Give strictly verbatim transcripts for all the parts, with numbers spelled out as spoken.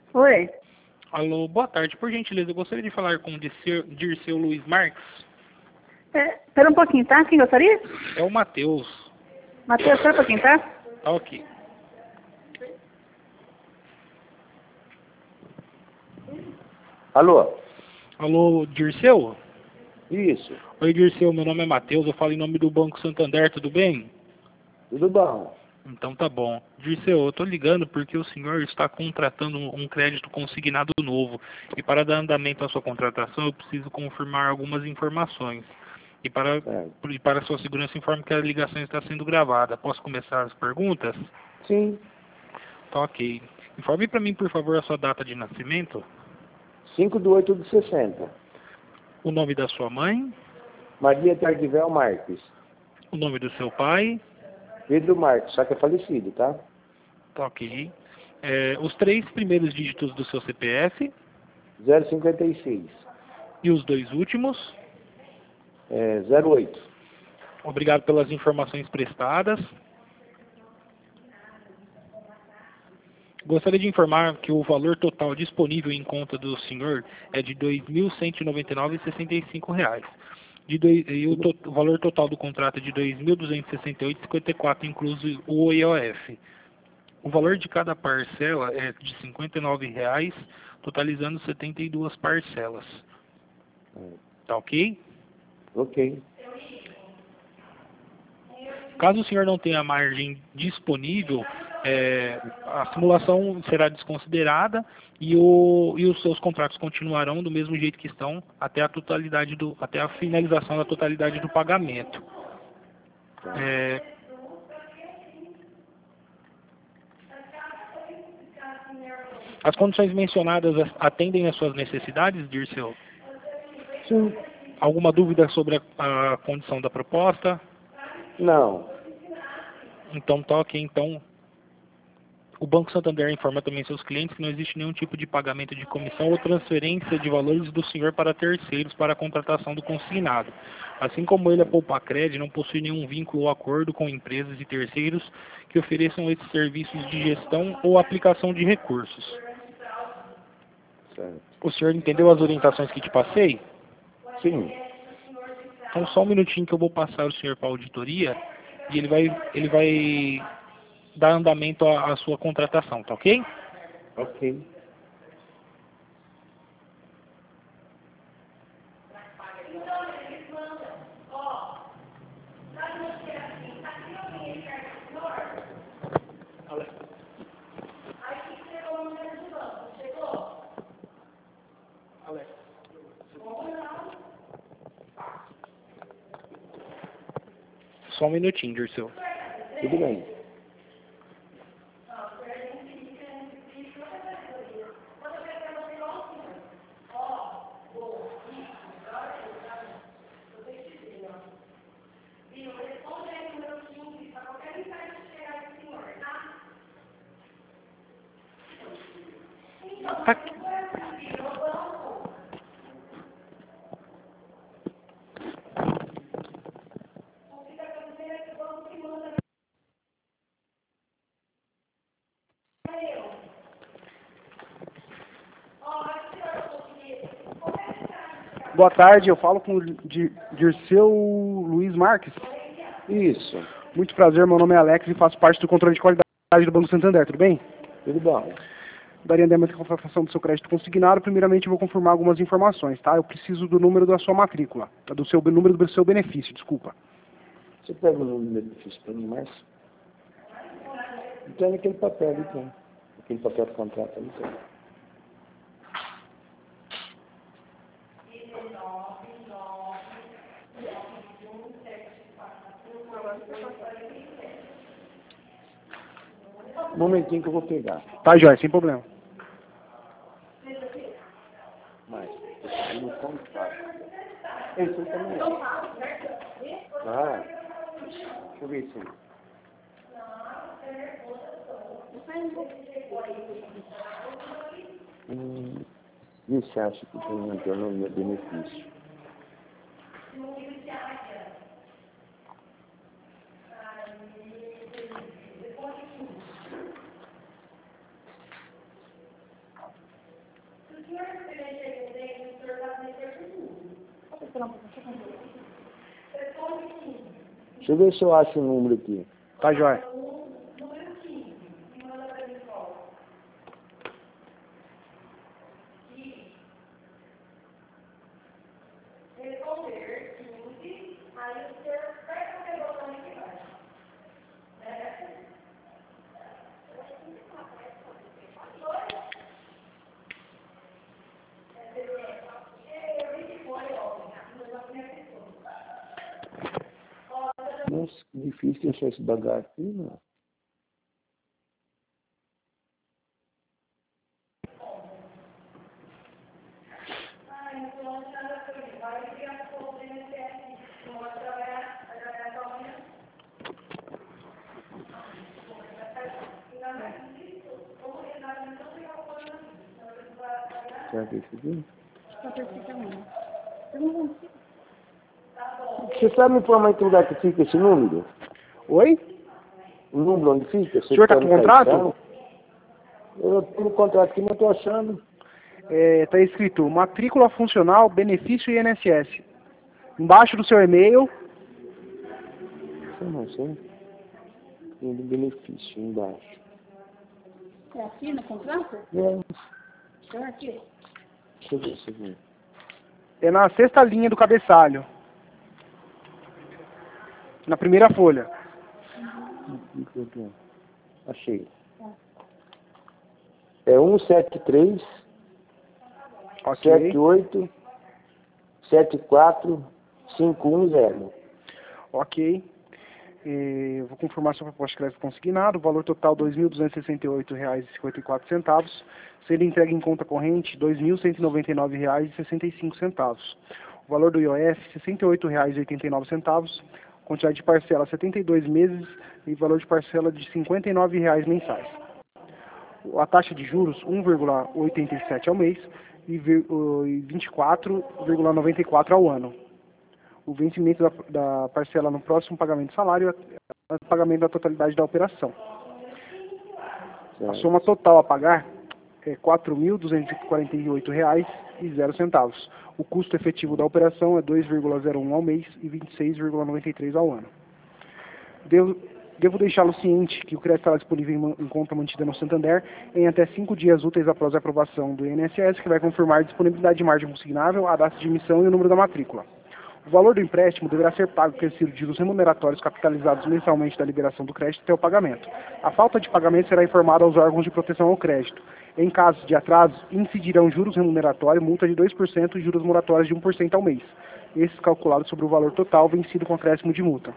Oi. Alô, boa tarde. Por gentileza, eu gostaria de falar com o Dirceu, Dirceu Luiz Marques. É, espera um pouquinho, tá? Quem gostaria? É o Matheus. Matheus, espera um pouquinho, tá? Tá ok. Alô? Alô, Dirceu? Isso. Oi, Dirceu, meu nome é Matheus, eu falo em nome do Banco Santander, tudo bem? Tudo bom? Então tá bom. Dirceu, eu tô ligando porque o senhor está contratando um crédito consignado novo. E para dar andamento à sua contratação, eu preciso confirmar algumas informações. E para, Certo. e para sua segurança, informe que a ligação está sendo gravada. Posso começar as perguntas? Sim. Tá ok. Informe para mim, por favor, a sua data de nascimento, cinco de oito de sessenta. o nome da sua mãe, Maria Tardivel Marques. o nome do seu pai, Pedro Marques, só que é falecido, tá? tá ok. É, os três primeiros dígitos do seu C P F zero cinquenta e seis. e os dois últimos. É, zero oito. Obrigado pelas informações prestadas. Gostaria de informar que o valor total disponível em conta do senhor é de dois mil cento e noventa e nove reais e sessenta e cinco reais. De dois, e o, to, o valor total do contrato é de dois mil duzentos e sessenta e oito reais e cinquenta e quatro centavos, incluso o I O F. O valor de cada parcela é de cinquenta e nove reais, totalizando setenta e duas parcelas. Tá ok? Ok. Caso o senhor não tenha margem disponível, é, a simulação será desconsiderada e, o, e os seus contratos continuarão do mesmo jeito que estão até a totalidade do, até a finalização da totalidade do pagamento. É, as condições mencionadas atendem às suas necessidades, Dirceu? Sim. Alguma dúvida sobre a, a condição da proposta? Não. Então tá ok. Então, o Banco Santander informa também seus clientes que não existe nenhum tipo de pagamento de comissão ou transferência de valores do senhor para terceiros para a contratação do consignado. Assim como ele, a Poupacred, não possui nenhum vínculo ou acordo com empresas e terceiros que ofereçam esses serviços de gestão ou aplicação de recursos. Certo. O senhor entendeu as orientações que te passei? Sim. Então só um minutinho que eu vou passar o senhor para a auditoria e ele vai, ele vai dar andamento à, à sua contratação, tá ok? Ok. Só um minutinho, Dirceu. Tudo bem. Tá aqui. Boa tarde, eu falo com o Dir- Dirceu Luiz Marques. Isso. Muito prazer, meu nome é Alex e faço parte do controle de qualidade do Banco Santander, tudo bem? Tudo bom. Daria andamento à contratação do seu crédito consignado. Primeiramente, eu vou confirmar algumas informações, tá? Eu preciso do número da sua matrícula, do seu número do seu benefício, desculpa. Você pega o número do benefício para mim, Márcio? Tem naquele papel ali, tem. Aquele papel de contrato ali, tem. Um momentinho que eu vou pegar. Tá, Jóia, sem problema. Mas, eu não contrato. Esse aí também é. Ah, deixa eu ver isso aí. Hum, e você acha que tem um antena no meu benefício? Deixa eu ver se eu acho o número aqui. Tá, joia. Nossa, que difícil achar esse bagaço aqui, não. Será que é esse aqui? Você sabe me informar em que lugar que fica esse número? Oi? O número onde fica? O senhor tá tá com no contrato? cartão? Eu tenho um contrato aqui, mas estou achando. É, tá escrito matrícula funcional, benefício I N S S. Embaixo do seu e-mail. Eu não sei. Tem um benefício embaixo. É aqui no contrato? É. É aqui. Deixa eu ver, deixa eu ver. É na sexta linha do cabeçalho. Na primeira folha. Achei. É um sete três, Ok. sete oito, sete quatro, cinco um zero. Ok. Eh, vou confirmar sua proposta de crédito consignado. Valor total dois mil duzentos e sessenta e oito reais e cinquenta e quatro centavos. Sendo entregue em conta corrente dois mil cento e noventa e nove reais e sessenta e cinco centavos. O valor do I O F sessenta e oito reais e oitenta e nove centavos. Quantidade de parcela setenta e dois meses e valor de parcela de cinquenta e nove reais mensais. A taxa de juros um vírgula oitenta e sete ao mês e vinte e quatro vírgula noventa e quatro ao ano. O vencimento da, da parcela no próximo pagamento de salário é o pagamento da totalidade da operação. A soma total a pagar é quatro mil duzentos e quarenta e oito reais e zero centavos. O custo efetivo da operação é dois vírgula zero um ao mês e vinte e seis vírgula noventa e três ao ano. Devo, devo deixá-lo ciente que o crédito estará disponível em, em conta mantida no Santander em até cinco dias úteis após a aprovação do I N S S, que vai confirmar a disponibilidade de margem consignável, a data de emissão e o número da matrícula. O valor do empréstimo deverá ser pago acrescido de juros remuneratórios capitalizados mensalmente da liberação do crédito até o pagamento. A falta de pagamento será informada aos órgãos de proteção ao crédito. Em caso de atraso, incidirão juros remuneratórios, multa de dois por cento e juros moratórios de um por cento ao mês. Esses calculados sobre o valor total vencido com acréscimo de multa.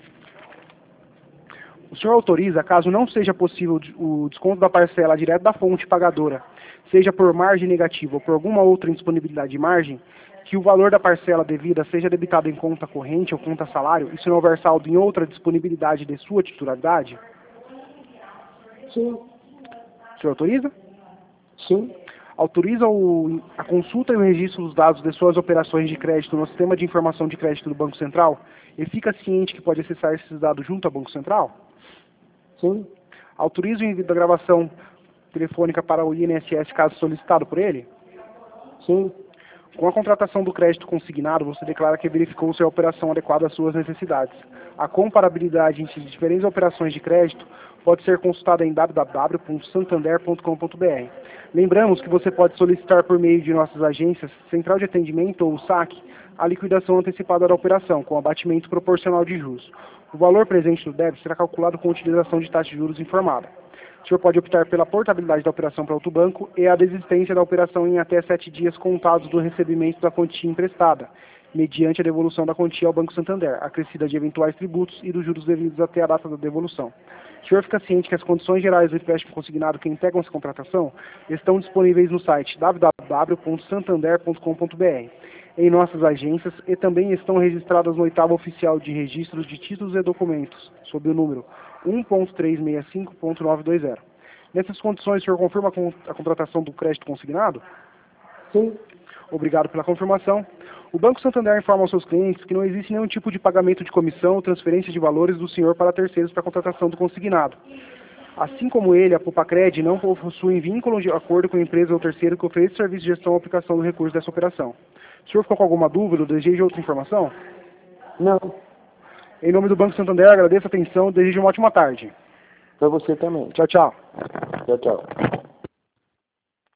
O senhor autoriza, caso não seja possível o desconto da parcela direto da fonte pagadora, seja por margem negativa ou por alguma outra indisponibilidade de margem, que o valor da parcela devida seja debitado em conta corrente ou conta salário, e se não houver saldo em outra disponibilidade de sua titularidade? Sim. O senhor autoriza? Sim. Autoriza o, a consulta e o registro dos dados de suas operações de crédito no Sistema de Informação de Crédito do Banco Central e fica ciente que pode acessar esses dados junto ao Banco Central? Sim. Autoriza o envio da gravação telefônica para o I N S S caso solicitado por ele? Sim. Com a contratação do crédito consignado, você declara que verificou se a operação adequada às suas necessidades. A comparabilidade entre diferentes operações de crédito pode ser consultada em w w w ponto santander ponto com ponto b r. Lembramos que você pode solicitar por meio de nossas agências, Central de Atendimento ou saque, a liquidação antecipada da operação, com abatimento proporcional de juros. O valor presente do débito será calculado com utilização de taxa de juros informada. O senhor pode optar pela portabilidade da operação para outro banco e a desistência da operação em até sete dias contados do recebimento da quantia emprestada, mediante a devolução da quantia ao Banco Santander, acrescida de eventuais tributos e dos juros devidos até a data da devolução. O senhor fica ciente que as condições gerais do empréstimo consignado que integram essa contratação estão disponíveis no site w w w ponto santander ponto com ponto b r, em nossas agências, e também estão registradas no oitavo oficial de registros de títulos e documentos, sob o número um ponto trezentos e sessenta e cinco ponto novecentos e vinte. Nessas condições, o senhor confirma a contratação do crédito consignado? Sim. Obrigado pela confirmação. O Banco Santander informa aos seus clientes que não existe nenhum tipo de pagamento de comissão ou transferência de valores do senhor para terceiros para a contratação do consignado. Assim como ele, a Pupacred não possui vínculo de acordo com a empresa ou terceiro que ofereça serviço de gestão ou aplicação do recurso dessa operação. O senhor ficou com alguma dúvida ou deseja outra informação? Não, Em nome do Banco Santander, agradeço a atenção e desejo uma ótima tarde. para você também. Tchau, tchau. Tchau, tchau.